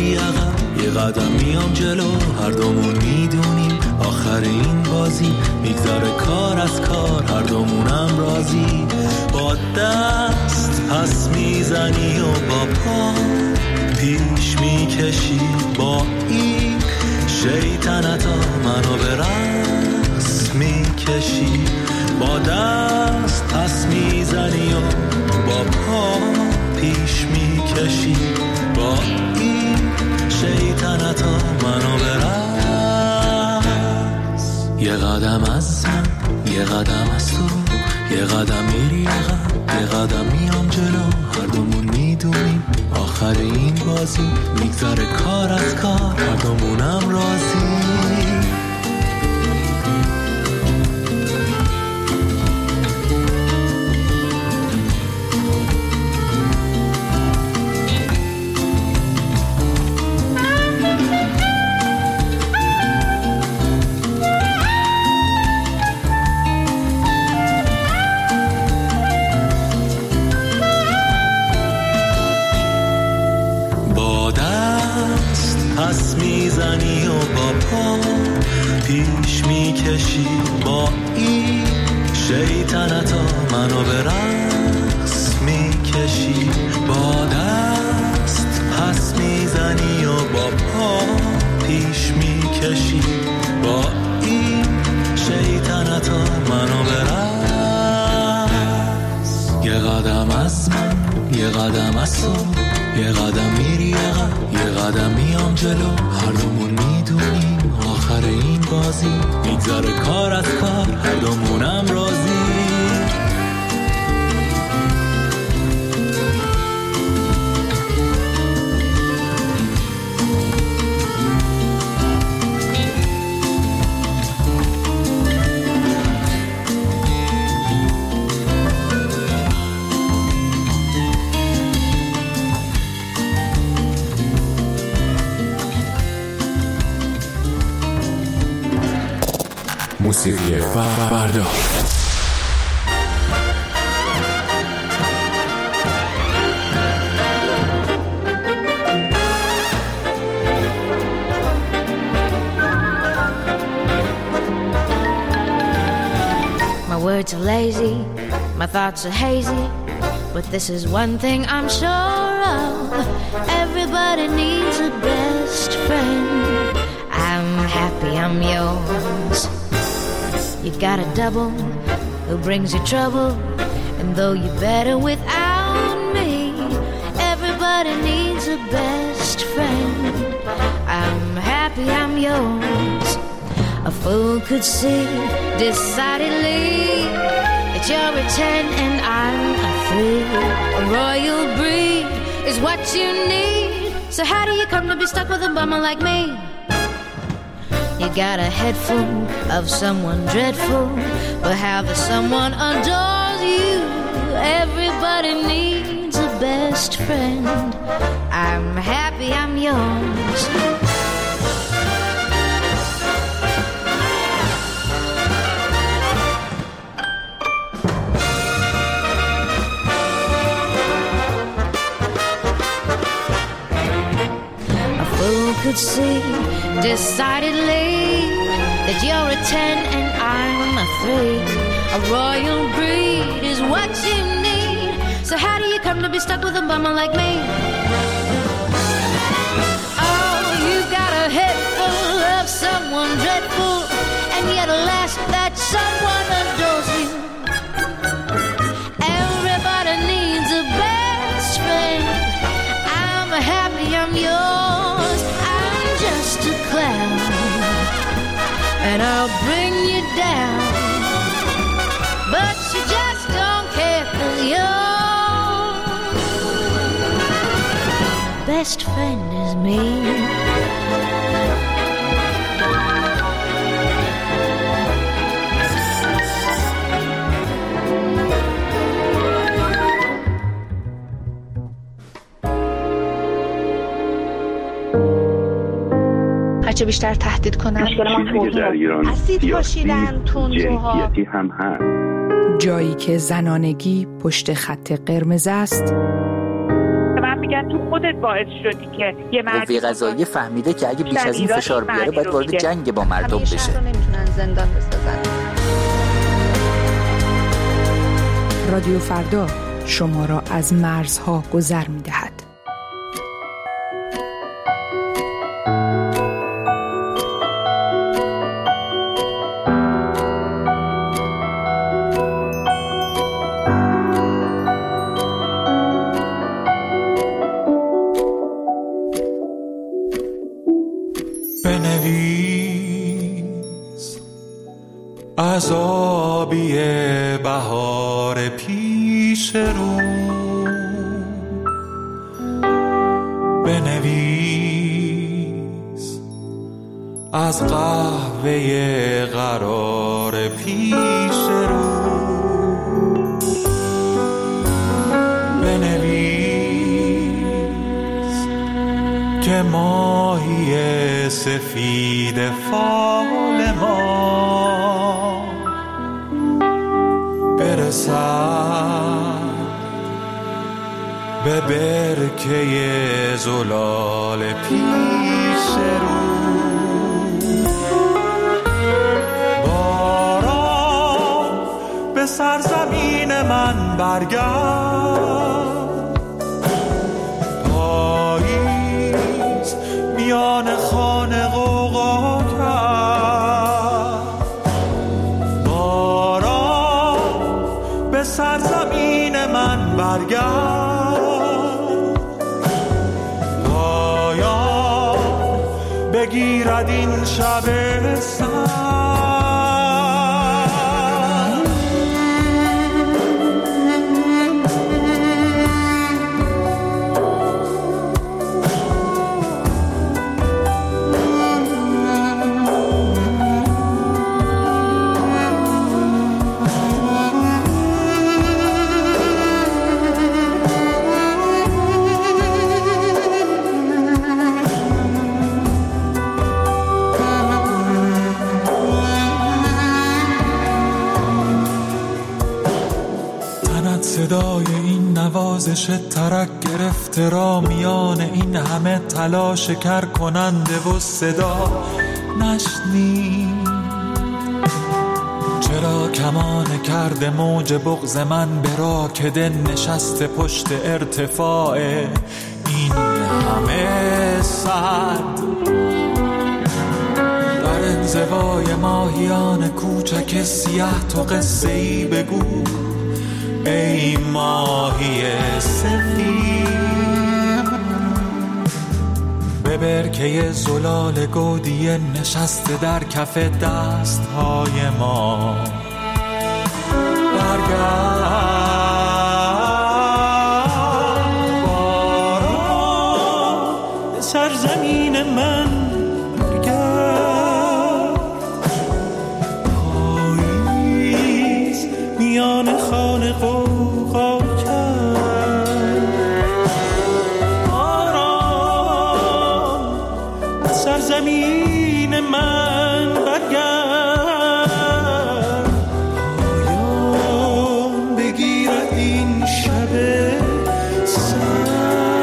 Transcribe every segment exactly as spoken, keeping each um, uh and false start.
میری عقب یه قدم میام جلو، هر دومون میدونیم آخر این بازی میگذره کار از کار، هر دومونم راضی. با دست پس میزنی و با پا پیش میکشی، با این شیطنتا منو به رقص میکشی. با دست پس میزنی و با پا پیش میکشی، با این شیطنتا منو به رقص. یه قدم از من یه قدم از تو، یه قدم میری عقب یه قدم میام جلو، هر دومون میدونیم آخر این بازی میگذره کار از کار، هر دومونم راضی. پس میزنی و با پا پیش میکشی، با این شیطنتا منو به رقص میکشی. با دست پس میزنی و با پا پیش میکشی، با این شیطنتا منو به رقص. یه قدم از من یه قدم از تو، یه قدم میری عقب یه قدم میام جلو، هر دومون میدونیم آخر این بازی میگذره کار از کار، هر دومونم راضی. موسیقی فردا. My words are lazy, my thoughts are hazy, but this is one thing I'm sure of. Everybody needs a best friend. I'm happy I'm yours. You got a double who brings you trouble, and though you're better without me, everybody needs a best friend. I'm happy I'm yours. A fool could see decidedly that you're a ten and I'm a three. A royal breed is what you need. So how do you come to be stuck with a bummer like me? You got a head full of someone dreadful, but how the someone adores you. Everybody needs a best friend. I'm happy I'm yours. A fool could see decidedly that you're a ten and I'm a three. A royal breed is what you need. So how do you come to be stuck with a bummer like me? Oh, you got a head full of someone dreadful, and yet alas, that someone adores you. Everybody needs a best friend. I'm happy I'm yours. I'm just a clown, and I'll bring you down, but you just don't care, 'cause your best friend is me. هرچه بیشتر تهدید کنن چیزی در ایران اسید پاشیدن تندروها هم هست. جایی که زنانگی پشت خط قرمز است. من میگن تو خودت باعث شدی که یه مردی قوه قضاییه فهمیده که اگه بیش از این فشار بیاره باید وارد جنگ با مردم بشه. شهر رو نمیتونن زندان بسازن. رادیو فردا شما را از مرزها گذر می‌دهد. بنویس عذابی بهار پیش رو، بنویس از قهوه قرار پیش رو، بنویس که ماهی سفید فال ما برسد به برکه زلال پیش رو، باران به سرزمین من برگرد، پاییز میان خانه غوغا کرد، باران به سرزمین من برگرد، پایان بگیرد این شب سرد. صدای این نوازش ترک گرفته را میان این همه تلاش کر کننده و صدا نشنی، چرا کمان کرده موج بغض من به راکده نشسته پشت ارتفاع این همه صد، در انزوای ماهیان کوچک سیاه تو قصه ای بگو ای ماهی سفید، به برکه زلال گودی نشسته در کف دستهای ما برگرد، باران به سرزمین من برگرد، پاییز میان خانه غوغا کرد، باران به سرزمین من برگرد، پایان بگیرد این شب سرد.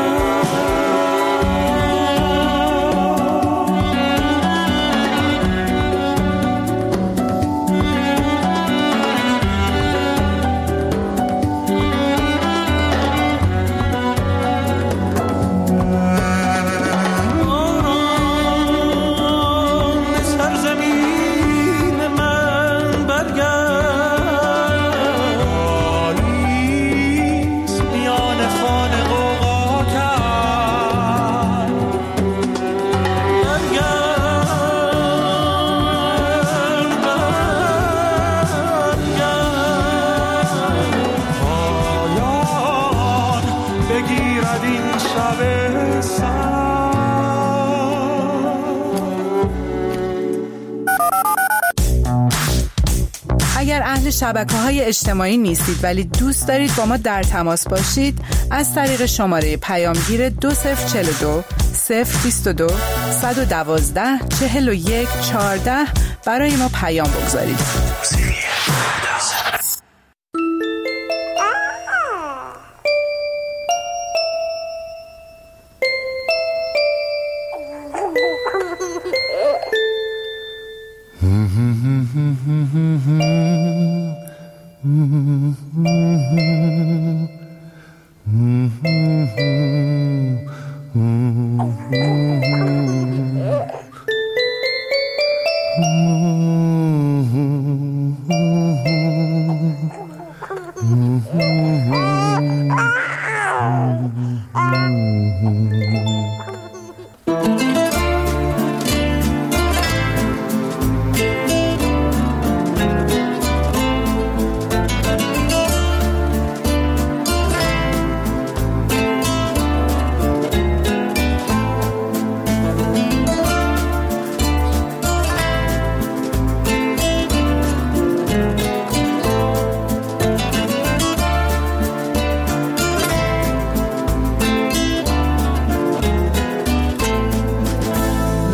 اگر اهل شبکه‌های اجتماعی نیستید ولی دوست دارید با ما در تماس باشید، از طریق شماره پیامگیر دو صفر چهل و دو صفر بیست و دو صد و دوازده چهل و یک چهارده برای ما پیام بگذارید.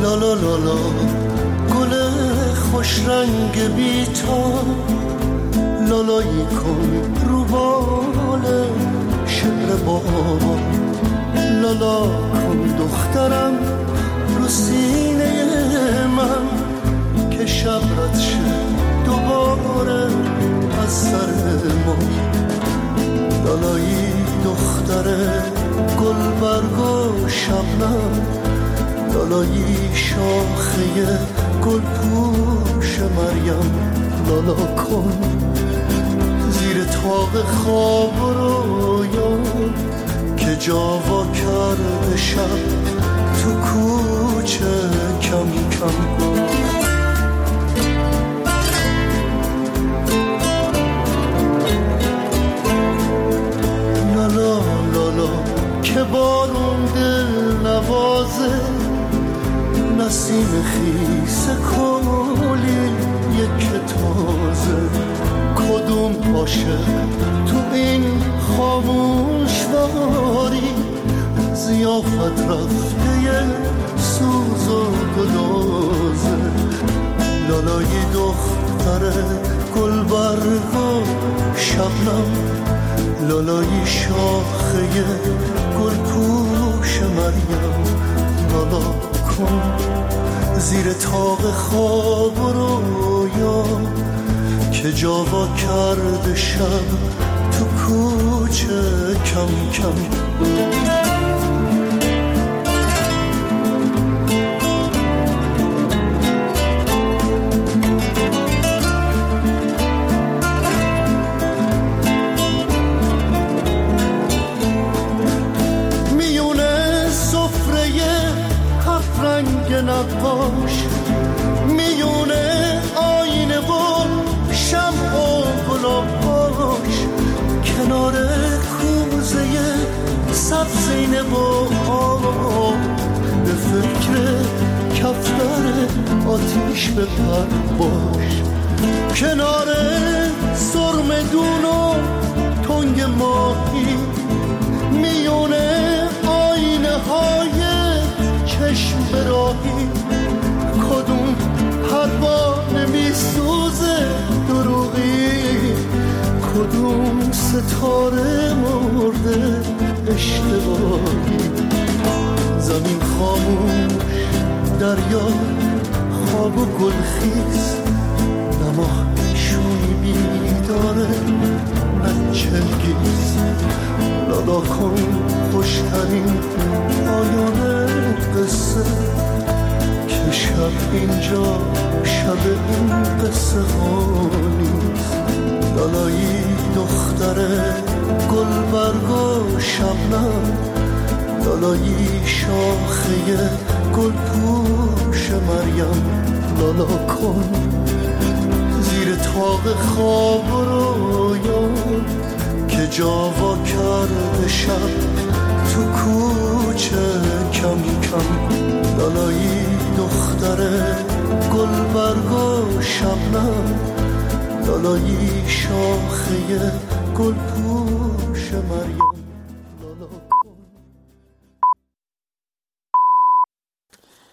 لالا لالا گل خوش رنگ بیتا لالایی کن رو بال شعر بابا لالا کن دخترم رو سینه من که شب رد شد دوباره از سر ما لالایی دختر گل برگ و شبنم لالایی شاخه گل پوش مریم لالا کن زیر طاق خواب رویان که جاوا کرده شب تو کوچه کم کم لالا لالا که بارون دل نوازه نسیم خیس کلی یک تازه کدوم عاشق تو این خاموش واری ضیافت رفته یه سوز و گدازه لالای دختر گل برگ و شبنم لالای شاخه گل پوش مریم لالا کن زیر طاق خواب و رویا که جاوا کرده شب تو کوچه کم کم نقاش میونه آینه و شمع و گلاباش کنار کوزه سبزینه و آب به فکر کفتر آتیش بپر باش کنار سرمدون و تنگ ماهی میونه آینه های چشم براهی کدوم پروانه میسوزه دروغی کدوم ستاره مرده اشتباهی زمین خاموش دریا خواب و گلخیز نماه شوی بیداره نچلگیز لالا کن خوشترین پایان قصه که شب اینجا شب این قصه ها نیست لالایی دختر گل برگ و شبنم لالایی شاخه گل پوش مریم لالا کن زیر طاق خواب و رویان که جاوا کرده شب تو کوچه کم کم لالایی دختر گل برگ و شبنم لالایی شاخه گل پوش مریم